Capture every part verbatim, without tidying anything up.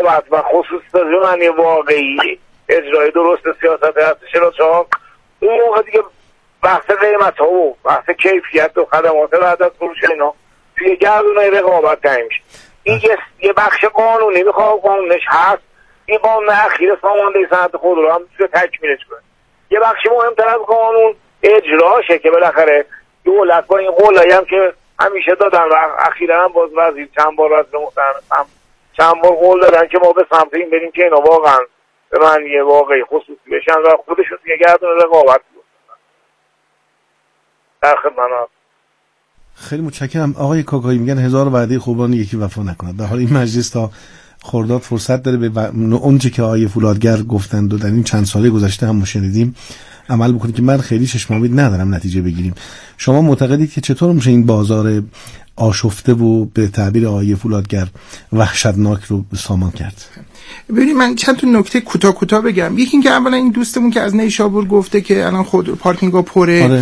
رقابت و خصوصی سازی واقعی اجرای درست سیاست هستش را اون موقع دیگه بحث قیمت ها و بحث کیفیت و خدمات بعد از فروش اینا توی گردونه رقابت تعیین میشه. این یه بخش قانونی میخواد قانونش هست، این قانون اخیر سامانده صنعت خودرو هم توی تکمیلش کنه. یه بخشی مهمتر از قانون اجراشه که بالاخره دولت با این قولایی هم که همیشه دادن و اخیرا هم باز وزیر چند بار وزیر محترم چند بار قول دادن که ما به سمت این بریم که اینا واقعا به معنی واقعی خصوصی بشن و خودشون دیگه گردون رقابت بکنن. در خدمت. خیلی متشکرم. آقای کاکایی میگن هزار وعده خوبان یکی وفا نکند. در حال این مجلس تا خرداد فرصت داره به اونچه که آقای فولادگر گفتند و در این چند ساله گذشته هم شنیدیم عمل بکنید که من خیلی چشم امید ندارم نتیجه بگیریم. شما معتقدید که چطور میشه این بازار آشفته و به تعبیر آقای فولادگر وحشتناک رو سامان کرد؟ ببینید من چند تا نکته کوتاه کوتاه بگم. یکی اینکه اولا این دوستمون که از نیشابور گفته که الان خود پارکینگ‌ها پره. آره.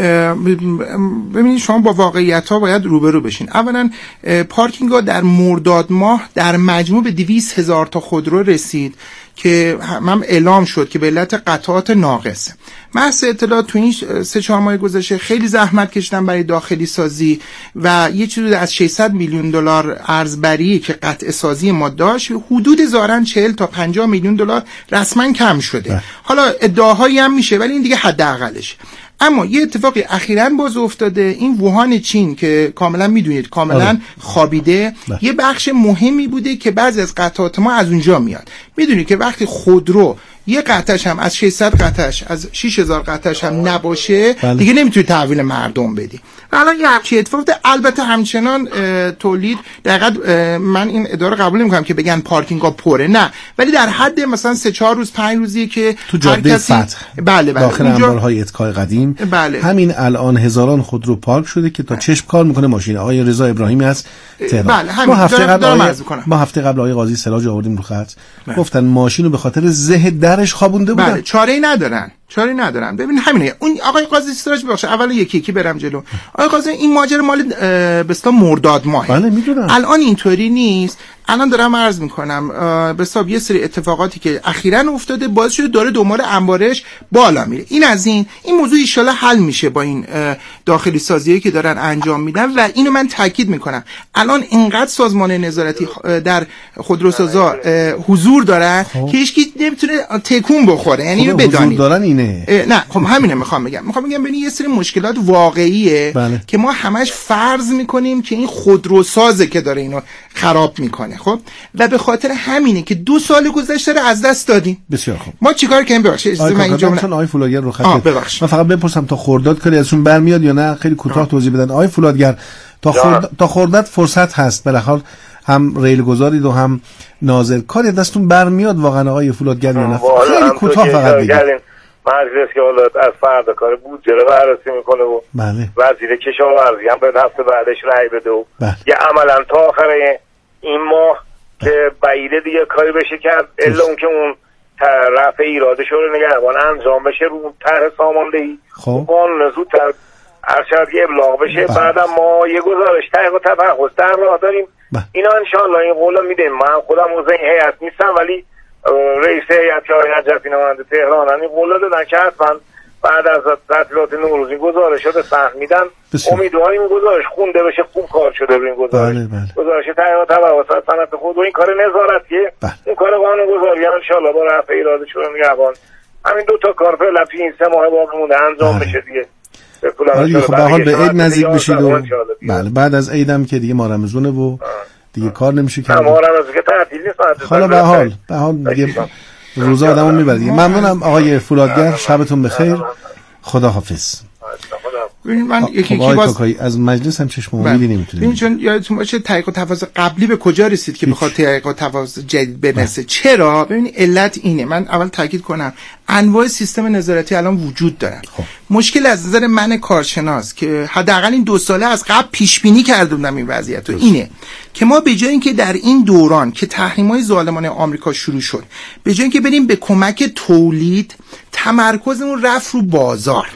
ببینید شما با واقعیت‌ها باید روبرو بشین. اولا پارکینگ‌ها در مرداد ماه در مجموع به دویست هزار تا خودرو رسید که هم اعلام شد که به علت قطعات ناقصه. محض اطلاع تو این سه چهار ماه گذشته خیلی زحمت کشیدن برای داخلی سازی و یه چیزی از ششصد میلیون دلار ارزبری که قطع سازی ما داشت حدود ظاهراً چهل تا پنجاه میلیون دلار رسما کم شده. ده. حالا ادعاهایی هم میشه ولی این دیگه حداقلشه. اما یه اتفاقی اخیراً باز افتاده، این ووهان چین که کاملا میدونید کاملا آره. خوابیده. ده. یه بخش مهمی بوده که بعضی از قطعات ما از اونجا میاد. میدونید که وقتی خودرو یه قطعش هم از ششصد قطعش از شش هزار قطعش هم نباشه بله. دیگه نمیتونی تحویل مردم بدی. الان یه همچین اتفاق البته همچنان تولید دقیقاً من این ادعا قبول نمیکنم که بگن پارکینگ ها پره، نه، ولی در حد مثلا سه چهار روز پنج روزیه که تو جاده فتح بله بله داخل انبارهای اتکای قدیم بله. همین الان هزاران خودرو پارک شده که تا چشم کار میکنه ماشین. آقای رضا ابراهیمی از تهران بله. ما هفته قبل آقای... ما هفته قبل آقای قاضی سراج آوردیم رو خط بله. گفتن ماشینو به خاطر زه درش خوابونده بودن. بله چاره‌ای ندارن چاره ندارن. ببین همینه. اون آقای قاضی سراج بخشه اول یکی یکی برم جلو. آقای قاضی این ماجرا مال به اصطلاح مرداد ماه. بله میدونم. الان اینطوری نیست. الان دارم عرض میکنم به حساب یه سری اتفاقاتی که اخیراً افتاده باعث شده داره دنبال انبارش بالا میره. این از این این موضوع ان شاءالله حل میشه با این داخلی سازیایی که دارن انجام میدن و اینو من تاکید میکنم. الان اینقدر سازمان نظارتی در خودروسازا حضور دارن که هیچکی نمیتونه تکون بخوره. یعنی اینو بدونید. حضور دارن اینه. نه خب همینه میخوام بگم. میخوام بگم ببین یه سری مشکلات واقعیه بله. که ما همش فرض میکنیم که این خودروسازه که داره اینو خراب میکنه. خب و به خاطر همینه که دو سال گذشته رو از دست دادیم. بسیار خوب. ما چیکار کنیم؟ ببخشید من اینجا من آقای فولادگر رو خط من فقط بپرسم تا خرداد کاری ازشون برمیاد یا نه؟ خیلی کوتاه توضیح بدن. آقای فولادگر تا خرد... تا خرداد فرصت هست بالاخره هم ریل گذارید و هم ناظر کاری دستون برمیاد واقعا آقای فولادگر یا نه؟ خیلی کوتاه فقط بگید. مجلس که حالا از فردا کار بودجه رو بررسی میکنه و بله. وزیر کشاورزی هم به هفته بعدش رأی بده و بله. یه عملا تا آخر این ماه که بعیده دیگه کاری بشه کرد الا اون که اون رفع ایراده شورای نگهبان انجام بشه رو طرح ساماندهی خب قانون زودتر ارشد ابلاغ بشه. بعدم ما یه گزارش تحقیق و تفحص در راه داریم. اینا انشالله این قولا میدیم. من خودم عضو این هیئت نیستم ولی رئیس هیئت که آقای نجفی نماینده تهران این قول دادن که حتما بعد از تعطیلات نوروز این گزارش رو به صحن میدن. امیدواریم این گزارش خونده بشه، خوب کار شده به این گزارش. بله بله. گزارش تحقیقات توسط صنعت خود و این کار نظارتیه. بله. این کار قانون گذاری ان شاء الله با رفع ایراد شورای نگهبان همین دو تا کار فعلا تو این سه ماه باقی مونده انجام بله. بشه دیگه. آره خب به حال به عید نزدیک میشید و بله بعد از عیدم که دیگه ماه رمضونه و دیگه کار نمیشه کرد. ماه رمضون که تعطیل نیست. حالا به حال به حال دیگه روزا آدمو میبره دیگه. ممنونم آقای فولادگر، شبتون بخیر، خداحافظ. ببین من یکی یکی باز از مجلس هم چشم امیدی نمیتونه. ببین چون یادتون باشه تحقیق و تفاوض قبلی به کجا رسید که بخواد تحقیق و تفاوض جدید برسه؟ چرا؟ ببین علت اینه. من اول تاکید کنم انواع سیستم نظارتی الان وجود دارن. خب. مشکل از نظر من کارشناس که حداقل این دو ساله از قبل پیش بینی کرده بودم این وضعیت رو اینه که ما به جای اینکه در این دوران که تحریم‌های ظالمانه آمریکا شروع شد به جای اینکه بریم به کمک تولید، تمرکزمون رفت رو بازار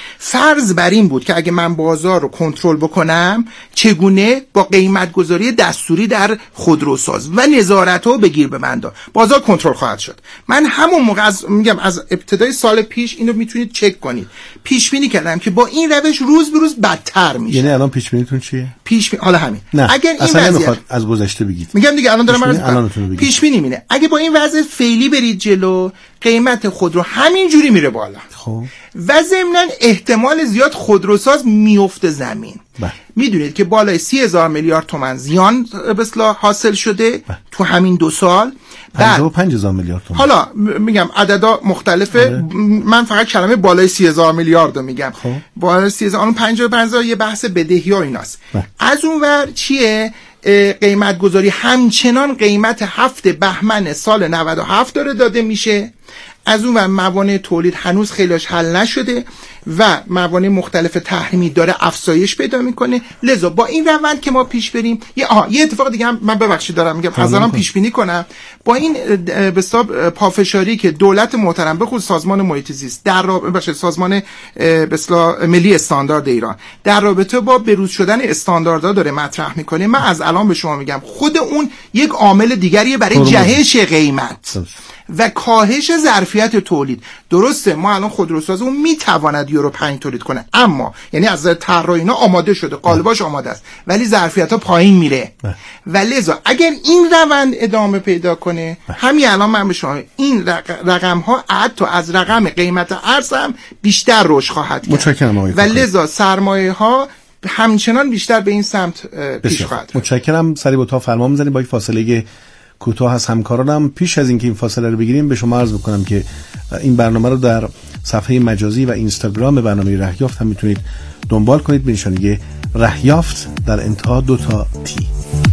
فرض بر این بود که اگه من بازار رو کنترل بکنم چگونه با قیمت گذاری دستوری در خودروساز و نظارت رو بگیر به من دار بازار کنترل خواهد شد. من همون موقع از میگم از ابتدای سال پیش اینو میتونید چک کنید پیش بینی کردم که با این روش روز به روز بدتر میشه. یعنی الان پیش بینیتون چیه؟ پیش بینی حالا همین نه. اگر این اصلا وضعیت نمیخواد از گذشته بگید. میگم دیگه الان دارم من پیش بینی مینه اگه با این وضع فعلی برید جلو قیمت خودرو همینجوری میره بالا. خب و ضمناً احتمال زیاد خودروساز میفته زمین. بله. میدونید که بالای سی هزار میلیارد تومان زیان به اصطلاح حاصل شده بله. تو همین دو سال. پنجاه و پنج هزار میلیارد تومان. حالا میگم عددا مختلفه بله. من فقط کلمه بالای سی هزار میلیارد رو میگم. خب. بالای سی هزار اون پنجاه و پنج هزار یه بحث بدهی ها ایناست. بله. از اون ور چیه؟ قیمت گذاری همچنان قیمت هفت بهمن سال نود و هفت داره داده میشه. از اون و موانع تولید هنوز خیلیش حل نشده و موانع مختلف تحریمی داره افزایش پیدا میکنه. لذا با این روند که ما پیش بریم یه آها یه اتفاق دیگه هم من ببخشید دارم میگم از الان پیش بینی کنم با این به حساب پافشاری که دولت محترم به خصوص سازمان محیط زیست در رابطه سازمان به اصطلاح ملی استاندارد ایران در رابطه با بروز شدن استانداردها داره مطرح میکنه. من از الان به شما میگم خود اون یک عامل دیگریه برای جهش قیمت و کاهش ظرفیت تولید. درسته ما الان خودروسازمون میتواند یورو پنج تولید کنه اما یعنی از نظر طراحی اینا آماده شده قالباش آماده است ولی ظرفیت‌ها پایین میره و لذا اگر این روند ادامه پیدا کنه همین الان من به شما این رقم‌ها حتی از رقم قیمت ارز هم بیشتر رشد خواهد کرد. متشکرم آقای و لذا سرمایه‌ها همچنان بیشتر به این سمت پیش خواهد رفت. متشکرم. سری با تا فرما می‌زنیم با یک فاصله کوتاه از همکارانم. پیش از اینکه این فاصله رو بگیریم به شما عرض بکنم که این برنامه رو در صفحه مجازی و اینستاگرام برنامه رهیافت هم میتونید دنبال کنید به نشانه رهیافت در انتها دو تا تی.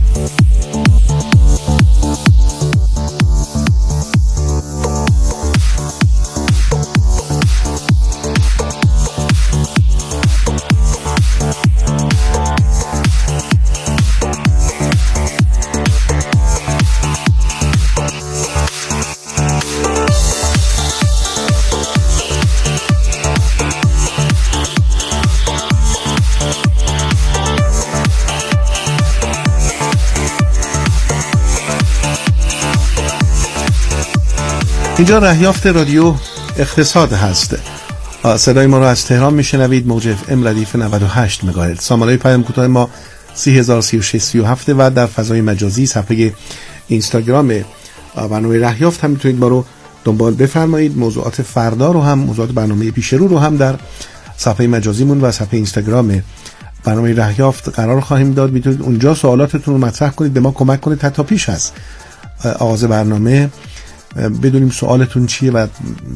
اینجا رهیافت رادیو اقتصاد هست. صدای ما رو از تهران میشنوید موج اف ام ردیف نود و هشت مگاهرتز. سامانه پیام کوتاه ما سی هزار و سی و شش سی و هفت و در فضای مجازی صفحه اینستاگرام برنامه رهیافت هم میتونید ما رو دنبال بفرمایید. موضوعات فردا رو هم موضوعات برنامه پیش رو رو هم در صفحه مجازیمون و صفحه اینستاگرام برنامه رهیافت قرار خواهیم داد. میتونید اونجا سوالاتتون رو مطرح کنید به ما کمک کنید تا پیش از آغاز برنامه بدونیم سوالتون چیه و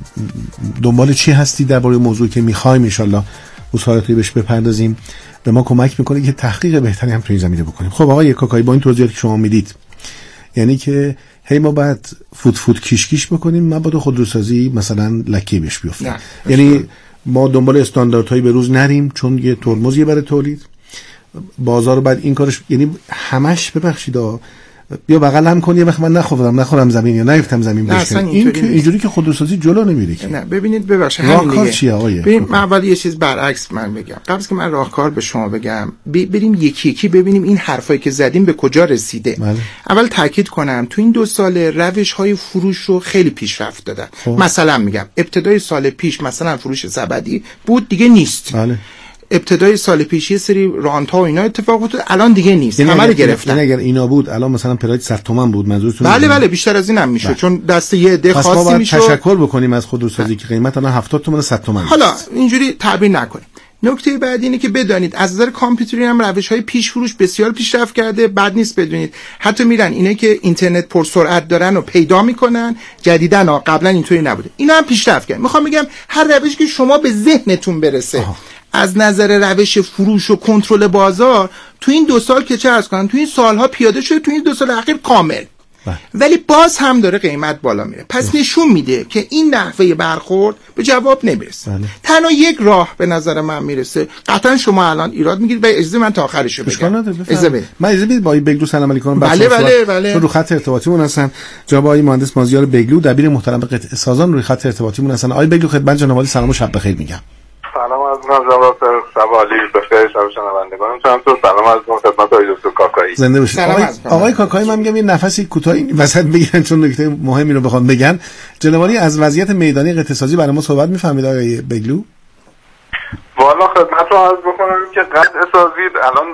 دنبال چی هستی درباره موضوعی که می‌خوایم ان شاءالله سوالاتی بهش بپردازیم. به ما کمک میکنه که تحقیق بهتری هم توی زمینه بکنیم. خب آقای کاکایی با این توضیحاتی که شما میدید یعنی که هی ما بعد فوت فوت کیش کیش بکنیم مبادا خودروسازی مثلا لکه بهش بیفته. یعنی ما دنبال استانداردهایی به روز نریم چون یه ترمزیه برای تولید بازار بعد این کارش یعنی همش ببخشید بیا بغل هم کنی وقت من نخورم نخورم زمین یا نیفتم زمین بشکنم این که اینجوری که خودروسازی جلو نمیره که. نه ببینید ببخشید راهکار چیه آقای؟ ببین من اول یه چیز برعکس من بگم قبل از که من راهکار به شما بگم بریم یکی یکی ببینیم این حرفایی که زدیم به کجا رسیده. بله. اول تاکید کنم تو این دو سال روش‌های فروش رو خیلی پیشرفت دادن. خب. مثلا میگم ابتدای سال پیش مثلا فروش سبدی بود دیگه نیست. بله. ابتدای سال پیش یه سری رانت ها و اینا اتفاق افتاد الان دیگه نیست همه رو گرفتن. یعنی اگر اینا بود الان مثلا پراید صد تومن بود منظورتون؟ بله بله بیشتر از این هم میشه چون دست یه عده خاصی میشه. تشکر بکنیم از خودروسازی که قیمت الان هفتاد تومن صد تومن. حالا اینجوری تعبیر نکنیم. نکته بعدی اینه که بدانید از نظر کامپیوتری هم روش‌های پیش فروش بسیار پیشرفت کرده. بد نیست بدونید حتی میرن اینا که اینترنت پرسرعت دارن و پیدا میکنن جدیدن قبلا اینطوری نبوده اینا هم پیشرفت کردن. میخوام بگم هر روشی که شما به ذهنتون برسه آه. از نظر روش فروش و کنترل بازار تو این دو سال که چه عرض کنم تو این سالها پیاده شده تو این دو سال اخیر کامل بله. ولی باز هم داره قیمت بالا میره پس بله. نشون میده که این نحوه برخورد به جواب نمیرسه. بله. تنها یک راه به نظر من میرسه قطعا شما الان ایراد میگیرید و اجازه من تا آخرشو بگم. اجازه بدید من اجازه بدید با آقای بگلو سلام علیکم. بله بله بله رو خط ارتباطیمون هستن جناب آقای مهندس مازیار بگلو دبیر محترم قطع سازان روی خط ارتباطیمون هستن. آقای بگلو خدمت جناب عالی سلام و شب بخیر میگم. سلام سلام از من جناب شب عالی بخیر شب شنوندگان چندتون سلام از خدمت آقای دکتر کاکایی زنده باشید. آقای, آقای کاکایی من میگم یه نفسی کوتاه وسط بگیرن چون نکته مهمی رو بخوام بگن. جنابعالی از وضعیت میدانی قطعه سازی برای ما صحبت میفهمید آقای بگلو؟ والا خدمت رو عرض بکنم که قطعه سازی الان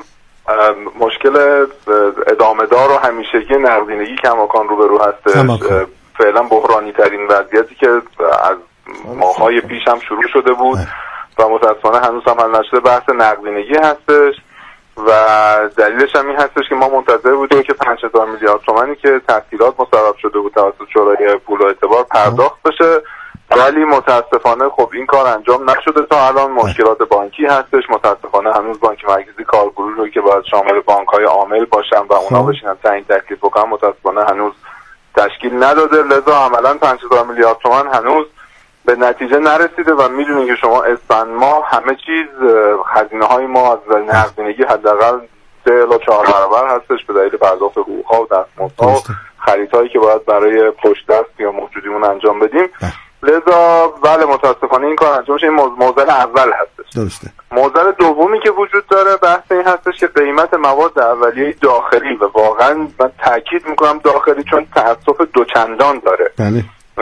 مشکل ادامه دار و همیشگی نقدینگی کماکان روبرو هستش. فعلا بحرانی ترین وضعیتی که از ماهای پیش هم شروع شده بود و متاسفانه هنوز هم حل نشده بحث نقدینگی هستش و دلیلش هم این هستش که ما منتظر بودیم که پنج هزار میلیارد تومانی که تسهیلات مصرف شده بود توسط شورای پول و اعتبار پرداخت بشه، ولی متاسفانه خب این کار انجام نشده تا الان. مشکلات بانکی هستش، متاسفانه هنوز بانک مرکزی کارگروه رو که باید شامل بانک‌های عامل باشن و اونا بشینن تعیین تکلیف بکنن متاسفانه هنوز تشکیل نداده، لذا عملاً پنج هزار میلیارد تومان هنوز به نتیجه نرسیده و میدونید که شما اسفند ماه همه چیز هزینه های ما از نقدینگی حداقل سه الی چهار برابر هستش به دلیل پرداخت حقوق‌ها و دستمزدها و خریدهایی که باید برای پشت دست یا موجودیمون انجام بدیم. لذا بله متاسفانه این کار انجام میشه. این معضل اول هستش. درسته. معضل دومی که وجود داره بحث این هستش که قیمت مواد اولیه داخلی و واقعا من تاکید میکنم داخلی چون تأسف دوچندان داره. بله.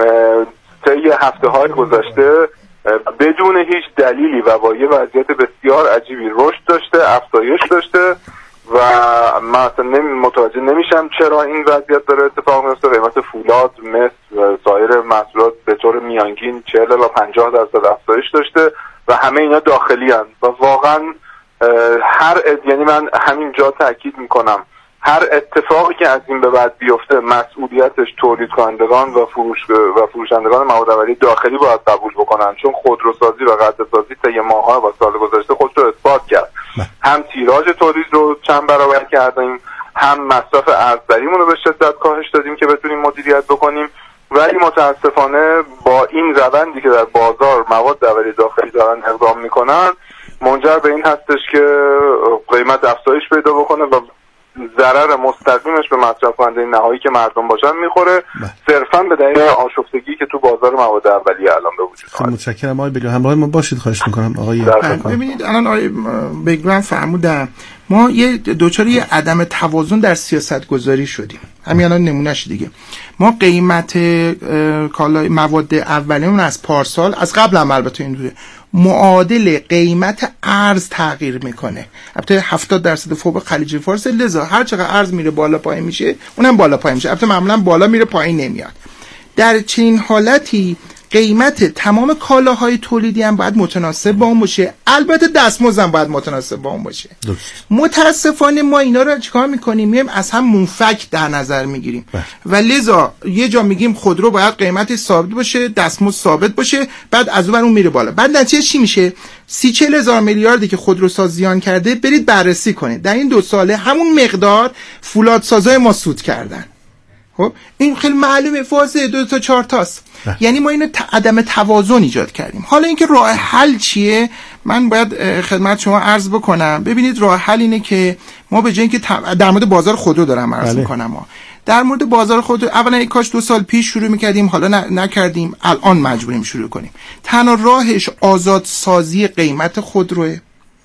طی هفته های گذشته بدون هیچ دلیلی و با یه وضعیت بسیار عجیبی رشد داشته، افزایش داشته و من اصلا نمی متوجه نمیشم چرا این وضعیت داره اتفاق میفته. قیمت فولاد، مس و سایر محصولات به طور میانگین چهل الی پنجاه درصد افزایش داشته و همه اینا داخلی هستند و واقعا هر یعنی من همینجا تاکید میکنم هر اتفاقی که از این به بعد بیفته مسئولیتش تولید کنندگان و فروش و فروشندگان مواد اولیه داخلی باید قبول بکنن، چون خودروسازی و قطعه سازی طی ماه‌ها و سال گذشته خودش رو اثبات کرد. هم تیراژ تولید رو چند برابر کردیم، هم مصرف ارزبریمون رو به شدت کاهش دادیم که بتونیم مدیریت بکنیم، ولی متاسفانه با این روندی که در بازار مواد اولیه داخلی دارن اقدام میکنن منجر به این هستش که قیمت افزایش پیدا بکنه و ضرر مستقیمش به مصرف کننده نهایی که مردم باشن میخوره، صرفا به دلیل آشفتگی که تو بازار مواد اولیه الان به وجود اومده. متشکرم آقای بگلو. همراه ما باشید خواهش میکنم. آقای ببینید الان آقای بگلو فرمودن ما یه دوچار یه عدم توازن در سیاست گذاری شدیم. همین الان نمونهش دیگه ما قیمت کالای مواد اولیه‌مون از پارسال از قبل هم البته اینجوریه معادل قیمت ارز تغییر میکنه. البته هفتاد درصد فوق خلیج فارس، لذا هر چقدر ارز میره بالا پایین میشه اونم بالا پایین میشه. البته معمولا بالا میره پایین نمیاد. در چنین حالتی قیمت تمام کالاهای تولیدی هم باید متناسب با اون باشه، البته دستمزد هم باید متناسب با اون باشه. درست. متاسفانه ما اینا رو چیکار میکنیم؟ میایم از هم منفک در نظر میگیریم و لذا یه جا میگیم خودرو باید قیمتش ثابت باشه، دستمزد ثابت باشه، بعد از اون اون میره بالا. بعد نتیجه چی میشه؟ سی چهل هزار میلیاردی که خودروساز زیان کرده برید بررسی کنید. در این دو ساله همون مقدار فولادسازای ما سود کردن. خب این خیلی معلومه، واضحه، دو تا چهار تاست. یعنی ما اینو عدم توازن ایجاد کردیم. حالا اینکه راه حل چیه؟ من باید خدمت شما عرض بکنم. ببینید راه حل اینه که ما به جای اینکه در مورد بازار خودرو دارم عرض میکنم، ما در مورد بازار خودرو اولا یک کاش دو سال پیش شروع میکردیم، حالا نکردیم، الان مجبوریم شروع کنیم. تنها راهش آزاد سازی قیمت خودروه.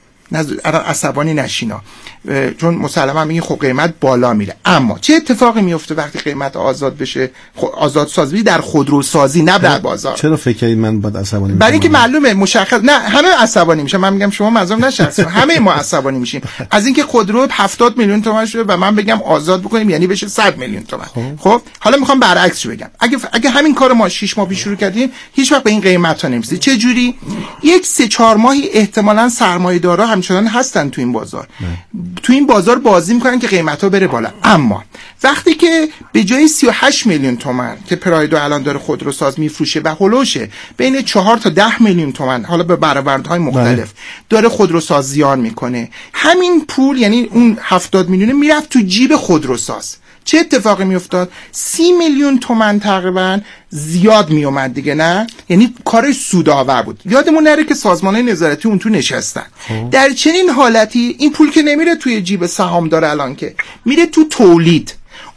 الان عصبانی نشینا، چون مسلما میگه خب قیمت بالا میره، اما چه اتفاقی میفته وقتی قیمت آزاد بشه؟ آزاد سازی در خودروسازی نه در بازار. چرا فکر کنید من باید عصبانی میشم؟ برای اینکه معلومه مشخص نه همه عصبانی میشن. من میگم شما منظورم نشه، همه ما عصبانی میشیم از اینکه خودرو هفتاد میلیون تومان شده و من بگم آزاد بکنیم یعنی بشه صد میلیون تومان. خب حالا میخوام برعکسش بگم. اگه اگه همین کارو ما شش ماه پیش شروع کردیم هیچ وقت به این قیمت ها نمیرسید. چه جوری؟ یک سه چهار ماهی احتمالاً سرمایه‌دارا همچنان هستن تو این بازار نه. تو این بازار بازی میکنن که قیمت‌ها بره بالا، اما وقتی که به جای سی و هشت میلیون تومان که پرایدو الان داره خودروساز میفروشه و هولوشه بین چهار تا ده میلیون تومان، حالا به برآوردهای مختلف نه. داره خودروساز زیان میکنه، همین پول یعنی اون هفتاد میلیون میرفت تو جیب خودروساز. چه اتفاقی میافتاد؟ سی میلیون تومان تقریبا زیاد میومد دیگه، نه؟ یعنی کارش سودآور بود. یادمون نره که سازمان‌های نظارتی اون تو نشستن. خوب. در چنین حالتی این پول که نمیره توی جیب سهامدار الان، که میره تو تولید.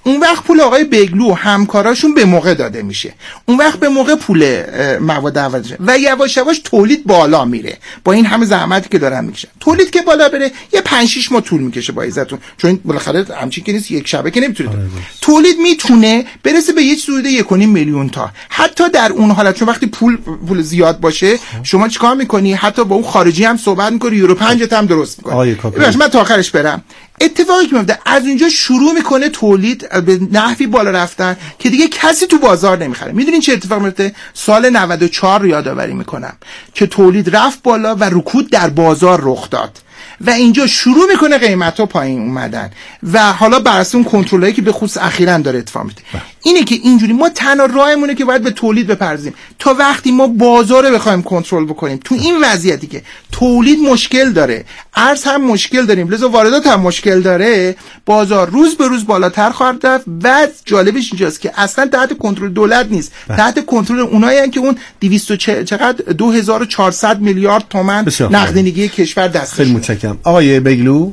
اون وقت پول آقای بگلو و همکاراشون به موقع داده میشه، اون وقت به موقع پول مواد اولیه میشه و یواش یواش تولید بالا میره. با این همه زحمتی که دارن میکشن تولید که بالا بره یه پنج شش ماه طول میکشه با عزتون، چون بالاخره همچین که نیست یک شبه که نمیتونه تولید میتونه برسه به یه حدود یک و نیم میلیون تا. حتی در اون حالت چون وقتی پول پول زیاد باشه شما چیکار میکنی؟ حتی با اون خارجی هم صحبت میکنی، یورو پنج هم درست میکنی. باشه من تا آخرش برم. اتفاقی که میفته از اونجا شروع میکنه تولید به نحوی بالا رفتن که دیگه کسی تو بازار نمیخره. میدونین چه اتفاق میفته؟ سال نود و چهار رو یادآوری میکنم که تولید رفت بالا و رکود در بازار رخ داد و اینجا شروع میکنه قیمتا پایین اومدن و حالا بر اساس اون کنترلایی که به خصوص اخیراً داره اتفاق میفته. اینه که اینجوری ما تنها راهمونه که باید به تولید بپردازیم تا وقتی ما بازار رو بخوایم کنترل بکنیم. تو این وضعیتی که تولید مشکل داره، ارز هم مشکل داریم، لذا واردات هم مشکل داره، بازار روز به روز بالاتر خواهد رفت و جالبش اینجاست که اصلا تحت کنترل دولت نیست، تحت کنترل اونایی هستن که اون دویست چقدر دو هزار و چهارصد میلیارد تومان نقدینگی کشور دستش. خیلی متشکرم. آقای بگلو،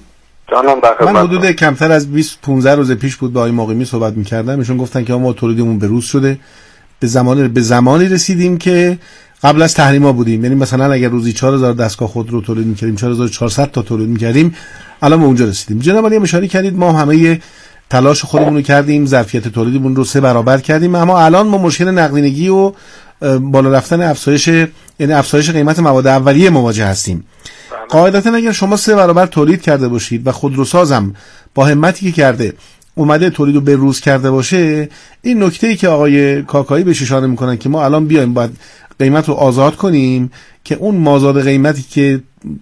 من حدود کمتر از بیست پانزده روز پیش بود با آقای مقیمی صحبت می‌کردم، ایشون گفتن که ما تولیدمون به روز شده، به زمان به زمانی رسیدیم که قبل از تحریما بودیم. یعنی مثلا اگر روزی چهار هزار دستگاه خودرو تولید می‌کردیم، چهار هزار و چهارصد تا تولید می‌کردیم، الان به اونجا رسیدیم. جناب علی اشاره کردید ما همه تلاش خودمون رو کردیم، ظرفیت تولیدمون رو سه برابر کردیم، اما الان ما مشکل نقدینگی و بالا رفتن افزایش یعنی افزایش قیمت مواد اولیه مواجه هستیم. قاعدتا اگر شما سه برابر تولید کرده باشید و خودروسازم با همتی که کرده اومده تولید رو به روز کرده باشه، این نکته‌ای که آقای کاکایی بهش اشاره میکنن که ما الان بیایم باید قیمت رو آزاد کنیم که اون مازاد قیمتی که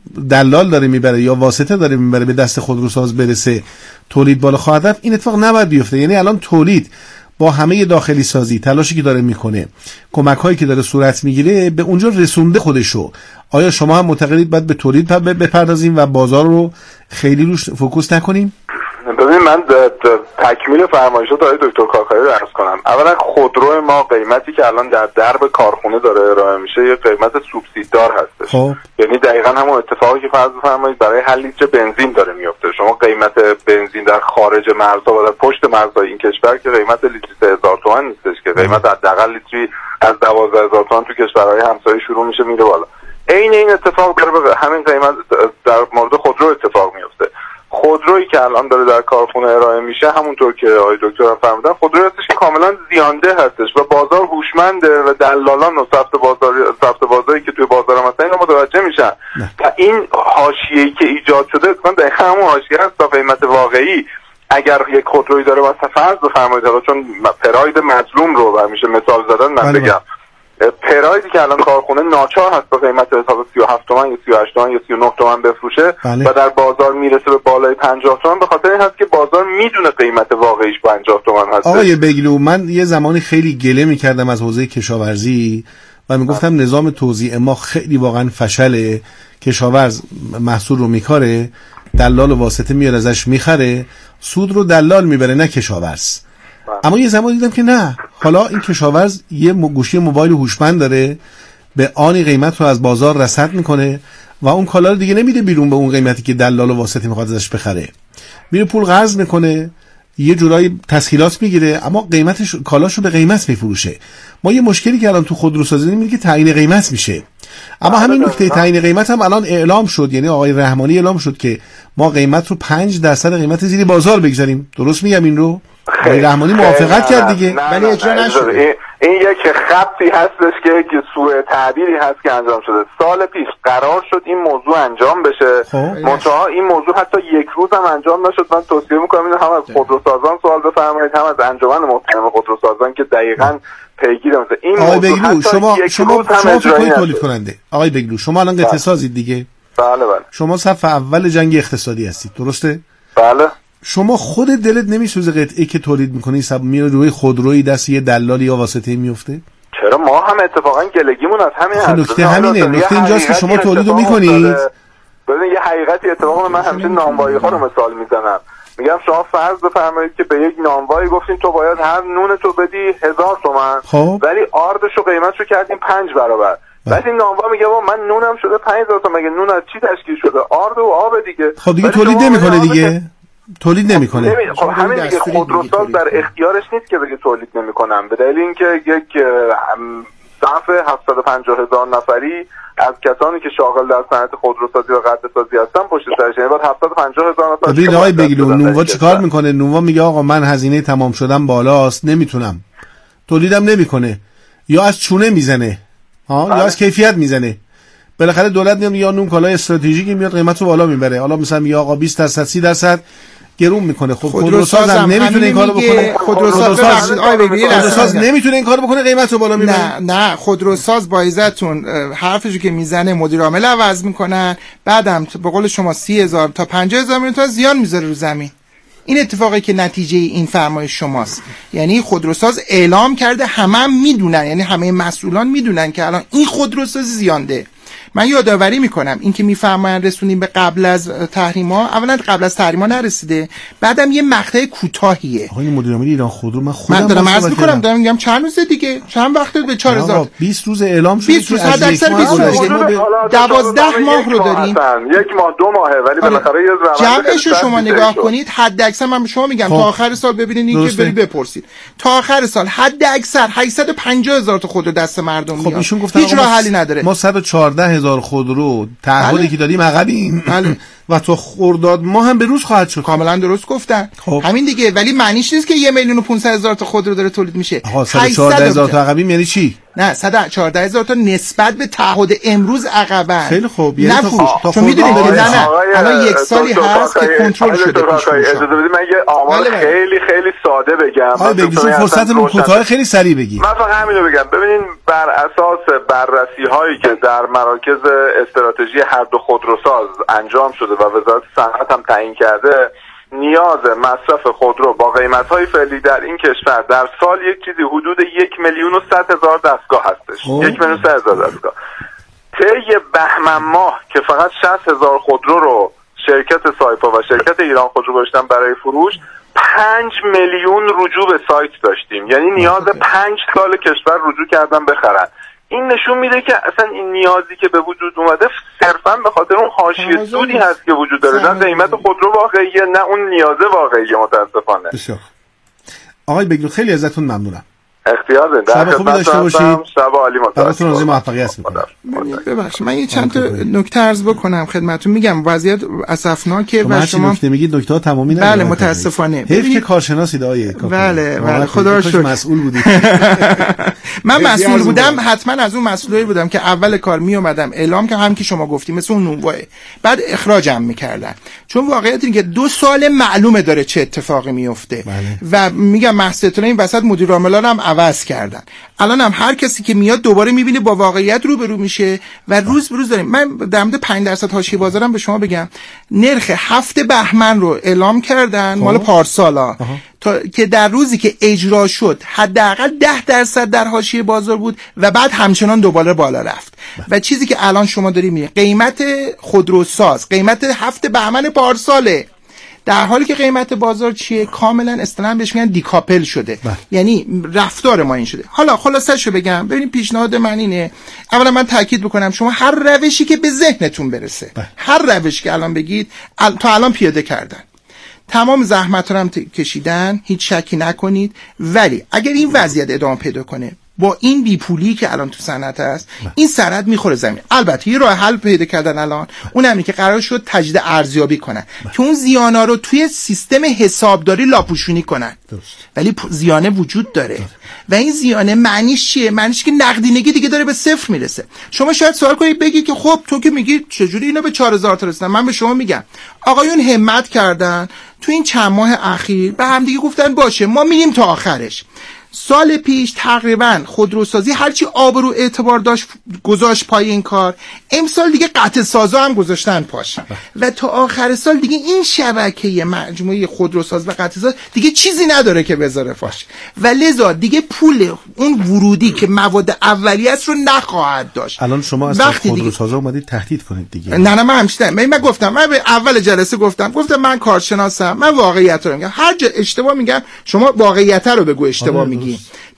دلال داره میبره یا واسطه داره میبره به دست خودروساز برسه، تولید بالا خواهد رفت. این اتفاق نباید بیفته. یعنی الان تولید با همه داخلی سازی، تلاشی که داره میکنه، کمک‌هایی که داره صورت میگیره، به اونجا رسونده خودشو. آیا شما هم معتقدید باید به تولید بپردازیم و بازار رو خیلی روش فوکوس نکنیم؟ ببین من تکمیل فرمایشات آقای دکتر کاکایی رو عرض کنم. اولا خودرو ما قیمتی که الان در درب کارخونه داره ارائه میشه یه قیمت سوبسیددار هستش. خب. یعنی دقیقاً همون اتفاقی که فرض بفرمایید برای هر لیتر بنزین داره میفته. شما قیمت بنزین در خارج مرزها و در پشت مرزهای این کشور که قیمت لیتری سه هزار تومان نیستش که قیمت حداقل لیتری از دوازده هزار تومان تو کشورهای همسایه شروع میشه میره بالا. عین این اتفاق داره به همین قیمت در مورد خودرو اتفاق میفته. خودرویی که الان داره در کارخونه ارائه میشه همونطور که آقای دکتر هم فرمودن خودرویی هستش که کاملا زیانده هستش و بازار هوشمنده و دلالان و سفت بازاری سفت بازاری که توی بازار مثلا اینا متوجه میشن و این حاشیه‌ای که ایجاد شده اتفاقا دقیقاً همون حاشیه است تا قیمت واقعی. اگر یک خودرویی داره واسه فرض بفرمایید چون پراید مظلوم رو همیشه مثال زدن من بگم، پرایدی که الان کارخونه ناچار هست با قیمت حساب سی و هفت تومن یا سی و هشت تومن یا سی و نه تومن بفروشه بله. و در بازار میرسه به بالای پنجاه تومن به خاطر این هست که بازار میدونه قیمت واقعیش پنجاه تومن هست. آقای بگلو، من یه زمانی خیلی گله میکردم از حوزه کشاورزی و میگفتم نظام توزیع ما خیلی واقعا فشله، کشاورز محصول رو میکاره، دلال و واسطه میاد ازش میخره، سود رو دلال میبره نه کشاورز. اما یه زمان دیدم که نه، حالا این کشاورز یه گوشی موبایل هوشمند داره، به آنی قیمت رو از بازار رصد میکنه و اون کالا رو دیگه نمیده بیرون به اون قیمتی که دلال و واسطه میخواد ازش بخره، میره پول قرض میکنه، یه جورایی تسهیلات میگیره اما قیمتش کالاشو به قیمت میفروشه. ما یه مشکلی که الان تو خودروسازی داریم اینه که تعیین قیمت میشه، اما همین نکته تعیین قیمت هم الان اعلام شد، یعنی آقای رحمانی اعلام شد که ما قیمت رو پنج درصد قیمت زیر بازار بگذاریم. درست میگم این رو؟ آقای رحمانی موافقت کرد دیگه ولی اجرا نشد. این یک خطی هستش که یک سوء تعبیری هست که انجام شده. سال پیش قرار شد این موضوع انجام بشه، منتها این موضوع حتی یک روز هم انجام نشد. من توصیه میکنم اینو هم از خودروسازان سوال بفرمایید هم از انجمن محترم خودروسازان که دقیقاً پیگیر مثلا این آقای بگلو، شما شما شما فکر تولید کننده آقای بگلو، شما الان قطعه سازید دیگه؟ بله بله. شما صف اول جنگ اقتصادی هستید، درسته؟ بله. شما خود دلت نمیسوزه قطعه که تولید میکنی سب میره روی خودروی دست یه دلالی یا واسطه‌ای میفته؟ چرا ما هم اتفاقا گلگیمون از همین هست. نکته همینه، نکته اینجاست که شما تولیدو میکنید. ببین یه حقیقتی اتفاقا من همیشه نانوایی ها رو مثال میزنم، میگم شما فرض بفرمایید که به یک نانوایی گفتین تو باید هر نون تو بدی هزار تومان خب. ولی آردش و قیمتشو کردیم پنج برابر. بعد این نانوا میگه با من نونم شده پنج هزار تومان، مگه نون از چی تشکیل شده؟ آرد و آب دیگه. خب دیگه تولید نمیکنه دیگه. تولید نمیکنه. خب همین دیگه، خودروساز در اختیارش نیست که بگه تولید نمیکنم، به دلیل اینکه یک صف هفتصد و پنجاه هزار نفری از کسانی که شاغل در صنعت خودروسازی و قطع سازی هستن پشت سرش، یعنی بعد هفتصد و پنجاه هزار نفر. ببین آقای بگیلو، نونوا چیکار میکنه؟ نونوا میگه آقا من هزینه تمام شدم بالاست، نمیتونم، تولیدم نمیکنه، یا از چونه میزنه ها یا از کیفیت میزنه. بالاخره دولت میاد یا نون کالای استراتژیکی میاد قیمتو بالا میبره، حالا مثلا میگه آقا بیست درصد سی درصد گرون میکنه. خب خودروساز هم نمیتونه این کارو بکنه. خودروساز خودروساز نمیتونه این کارو بکنه، قیمتو بالا میبره. نه نه خودروساز با عزتون حرفشو که میزنه مدیر عامل عوض میکنن، بعدم به قول شما سی هزار تا پنجاه هزار میلیون تا زیان میذاره رو زمین. این اتفاقی که نتیجه این فرمایش شماست. یعنی خودروساز اعلام کرده، همه هم میدونن، یعنی همه مسئولان میدونن که الان این خودروساز زیانده. من یادآوری میکنم این که میفرمایند رسونیم به قبل از تحریما، اولا قبل از تحریما نرسیده، بعدم یه مقطع کوتاهیه. آقای مدیر عامل ایران خودرو من خودم من دارم عرض میکنم، دارم میگم چند روزه دیگه، چند وقت به چهار هزار بیست روز اعلام شد، بیست روز حد اکثر بیست روز، دوازده ماه رو داریم، یک ماه دو ماهه، ولی بالاخره یه روند جمعش رو شما نگاه کنید، حد اکثر من به شما میگم تا آخر سال ببینید این که برید بپرسید، تا آخر سال حد اکثر هشتصد و پنجاه هزار تا خودرو دست مردم میاد. خب ایشون گفتن هیچ راه حلی نداره. ما صد و چهارده هزار خودرو تعهدی که داریم عقبیم و تو خرداد ما هم به روز خواهد شد. کاملا درست گفتن. خب. همین دیگه، ولی معنیش نیست که یه میلیون و پانصد هزار تا خودرو داره تولید میشه. آها صد و چهارده هزار تا عقبیم یعنی چی؟ نه صد و چهارده هزار تا نسبت به تعهد امروز عقبن. خیلی خوب. یعنی تا چون میدونید نه نه الان یک سالی هست که کنترل شده. اجازه بدید من یه آمار خیلی خیلی ساده بگم. آره بگید فرصت رو کوتاه خیلی سریع بگید. من فقط همین رو بگم. ببینین بر اساس بررسی هایی که در مراکز استراتژی هر دو خودروساز انجام شده و وزارت صنعت هم تعیین کرده، نیاز مصرف خودرو با قیمت‌های فعلی در این کشور در سال یک چیزی حدود یک میلیون و صد هزار دستگاه هستش. یک میلیون و صد هزار دستگاه. طی بهمن ماه که فقط شصت هزار خودرو رو شرکت سایپا و شرکت ایران خودرو گذاشتن برای فروش، پنج میلیون رجوع به سایت داشتیم. یعنی نیاز پنج سال کشور رجوع کردن بخرن. این نشون میده که اصلا این نیازی که به وجود اومده صرفا به خاطر اون حاشیه سودی هست که وجود داره، نه قیمت خودرو واقعیه نه اون نیازه واقعیه متاسفانه. بسیار آقای بگلو خیلی ازتون ممنونم. اختیار دارید. شب خوبی داشته باشید. شب عالی متاسفم. براتون آرزوی موفقیت می‌کنم. ببخشید من یه چند تا نکته عرض بکنم خدمتتون. میگم وضعیت اسفناکه و شما نکته میگید نکته ها تمامی نمیشه. بله متاسفانه. حیف که کارشناسید آیه کاکا. بله بله خدا رو شکر مسئول بودید. من مسئول بودم، حتما از اون مسئولی بودم که اول کار می اومدم اعلام که هم که شما گفتیم مثل اون نونواه، بعد اخراجم میکردن. چون واقعیت اینه که دو سال معلومه داره چه اتفاقی میفته و میگم محض این وسط مدیر عاملان هم عوض کردن. الان هم هر کسی که میاد دوباره میبینه با واقعیت روبرو میشه و روز به روز داریم. من در مورد پنج درصد حاشیه بازارم به شما بگم، نرخ هفت بهمن رو اعلام کردن مال پارسالا تا که در روزی که اجرا شد حداقل ده درصد در حاشیه بازار بود و بعد همچنان دوباره بالا رفت. و چیزی که الان شما دارید میبینید قیمت خودروساز قیمت هفت بهمن پارساله، در حالی که قیمت بازار چیه؟ کاملا اصطلاحاً بهش میگن دیکاپل شده. بله. یعنی رفتار ما این شده. حالا خلاصه‌شو بگم، ببینید پیشنهاد من اینه، اولا من تاکید بکنم شما هر روشی که به ذهنتون برسه، بله. هر روشی که الان بگید ال... تا الان پیاده کردن، تمام زحمت رو هم کشیدن، هیچ شکی نکنید. ولی اگر این وضعیت ادامه پیدا کنه با این بیپولی که الان تو صنعت هست، این صنعت میخوره زمین. البته یه راه حل پیدا کردن الان، اون همینه که قرار شد تجدید ارزیابی کنن که اون زیانا رو توی سیستم حسابداری لاپوشونی کنن. درست. ولی زیانه وجود داره. درست. و این زیانه معنیش چیه؟ معنیش که نقدینگی دیگه داره به صفر میرسه. شما شاید سوال کنید بگید که خب تو که میگی چجوری اینا به چهار هزار تا رسیدن؟ من به شما میگم آقایون همت کردن تو این چند ماه اخیر به هم دیگه گفتن باشه ما میریم تا آخرش. سال پیش تقریبا خودروسازی هرچی آبرو اعتبار داشت گذاشت پای این کار، امسال دیگه قطع سازا هم گذاشتن پاش و تا آخر سال دیگه این شبکه مجموعه خودروساز و قطع ساز دیگه چیزی نداره که بذاره پاش و لذا دیگه پول اون ورودی که مواد اولیه است رو نخواهد داشت. الان شما از خودروسازا اومدید تهدید کنید دیگه. نه نه من همش من, من گفتم، من به اول جلسه گفتم گفتم من کارشناسم، من واقعیت رو میگم، هر جا اشتباه میگم شما واقعیت رو بگو اشتباه میگی.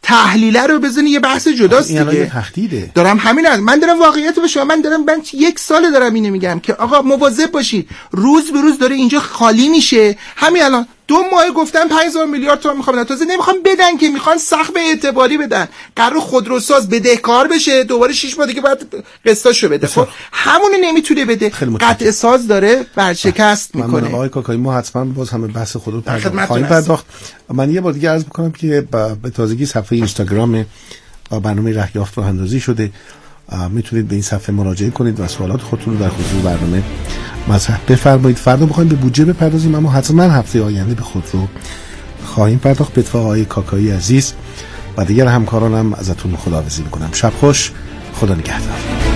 تحلیله رو بزنی یه بحث جداست دیگه. این تهدیده. دارم همین از من دارم واقعیت به شما من دارم من یک سال دارم اینو میگم که آقا مواظب باشید، روز به روز داره اینجا خالی میشه. همین الان دو ماه گفتن پنج هزار میلیارد تومان میخوام، تازه نمیخوام بدن که میخوان سقف اعتباری بدن، قرار خودروساز بدهکار بشه، دوباره شش ماه دیگه بعد قسطاشو بده. خب همون نمیتونه بده، قطع ساز داره برشکست میکنه. آقای کاکایی ما حتما باز همه بحث خود رو خواهیم پرداخت. من یه بار دیگه عرض میکنم که به تازگی صفحه اینستاگرام برنامه رهیافت راه اندازی شده، میتونید به این صفحه مراجعه کنید و سوالات خودتون رو در خصوص برنامه مطرح بفرمایید. فردا بخوایم به بودجه بپردازیم، اما حتما هفته آینده به خود رو خواهیم پرداخت. به اتفاق آقای کاکایی عزیز و دیگر همکارانم ازتون خداحافظی میکنم. شب خوش، خدا نگهدار.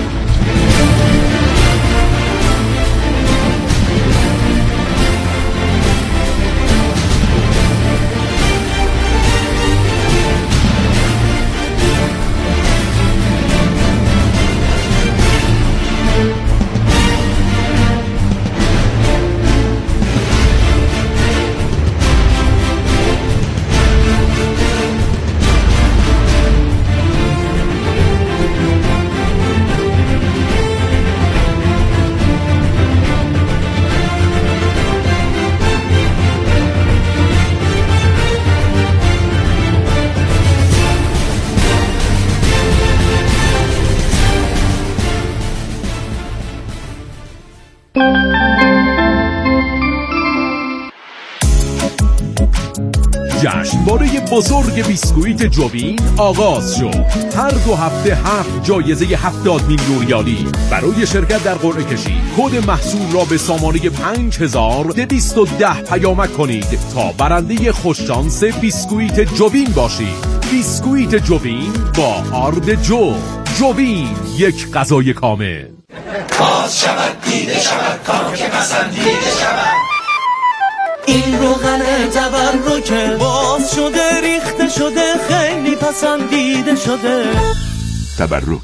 جشنواره بزرگ بیسکویت جوین آغاز شد. هر دو هفته هفت جایزه هفتاد میلیون ریالی. برای شرکت در قرعه کشی کد محصول را به سامانه پنج هزار دویست و ده پیامک کنید تا برنده خوششانس بیسکویت جوین باشید. بیسکویت جوین با آرد جو. جوین، یک غذای کامل. باز شود دیده شود کام که پسندیده شود. این روغن تبرکه باز شده ریخته شده خیلی پسندیده شده. تبرک.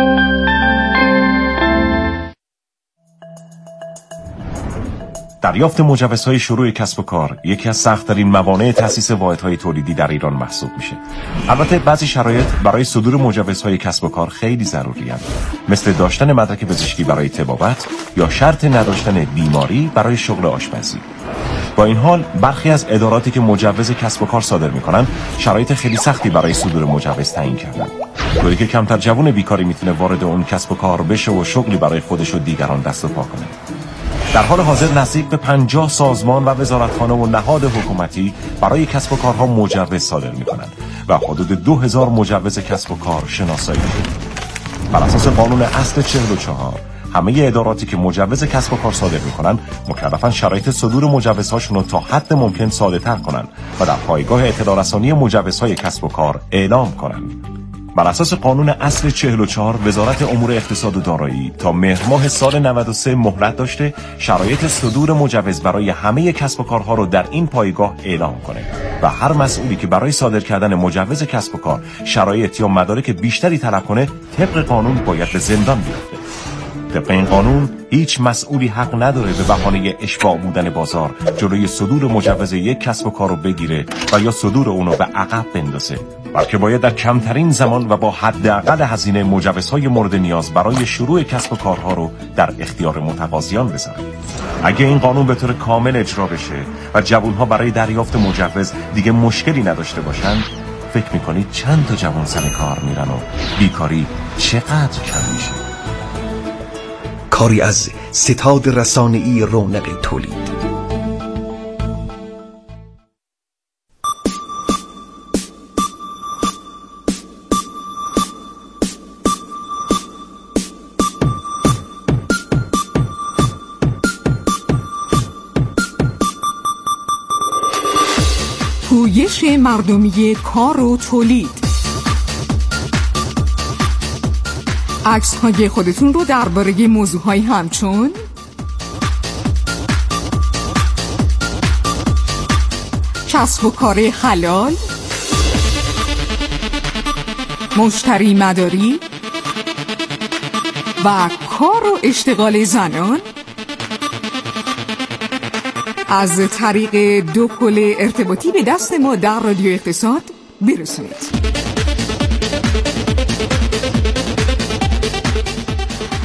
دریافت مجوزهای شروع کسب و کار یکی از سخت‌ترین موانع تأسیس واحدهای تولیدی در ایران محسوب میشه. البته بعضی شرایط برای صدور مجوزهای کسب و کار خیلی ضروری‌اند، مثل داشتن مدرک پزشکی برای طبابت یا شرط نداشتن بیماری برای شغل آشپزی. با این حال برخی از اداراتی که مجوز کسب و کار صادر می‌کنند شرایط خیلی سختی برای صدور مجوز تعیین کردن، طوری که کمتر جوان بیکاری میتونه وارد اون کسب و کار بشه و شغلی برای خودش و دیگران دست و پا کنه. در حال حاضر نزدیک به پنجاه سازمان و وزارتخانه و نهاد حکومتی برای کسب و کارها مجوز صادر می‌کنند و حدود دو هزار مجوز کسب و کار شناسایی شده. بر اساس قانون اصل چهل و چهار همه اداراتی که مجوز کسب و کار صادر می‌کنند مکلفن شرایط صدور مجوزهاشون رو تا حد ممکن ساده‌تر کنند و در پایگاه اطلاع رسانی مجوزهای کسب و کار اعلام کنند. بر اساس قانون اصل چهل و چهار وزارت امور اقتصاد و دارایی تا مهر ماه سال نود و سه مهلت داشته شرایط صدور مجوز برای همه کسب و کارها رو در این پایگاه اعلام کنه و هر مسئولی که برای صادر کردن مجوز کسب و کار شرایط یا مدارک بیشتری طلب کنه طبق قانون باید به زندان بیفته. طبق این قانون هیچ مسئولی حق نداره به بهانه اشباع بودن بازار جلوی صدور مجوز یک کسب و کار رو بگیره و یا صدور اونو به عقب بندازه، بلکه باید در کمترین زمان و با حداقل هزینه مجوزهای مورد نیاز برای شروع کسب و کارها رو در اختیار متقاضیان بذاره. اگه این قانون به طور کامل اجرا بشه و جوانها برای دریافت مجوز دیگه مشکلی نداشته باشن، فکر میکنید چند تا جوان سر کار میرن و بیکاری چقدر کم میشه؟ کاری از ستاد رسانه‌ای رونق تولید. پویش مردمی کار و تولید. عکس های خودتون رو درباره موضوعهای همچون کسب و کار حلال، مشتری مداری و کار و اشتغال زنان از طریق دو پل ارتباطی به دست ما در رادیو اقتصاد برسونید.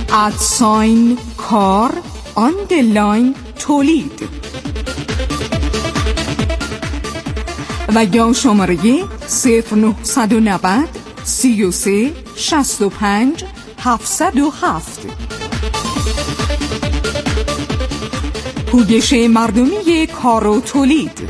ادساین کار آندرلاین تولید و یا شماره صفر نهصد و نود سی و سه شصت و پنج هفتصد و هفت. پویش مردمی کار و تولید.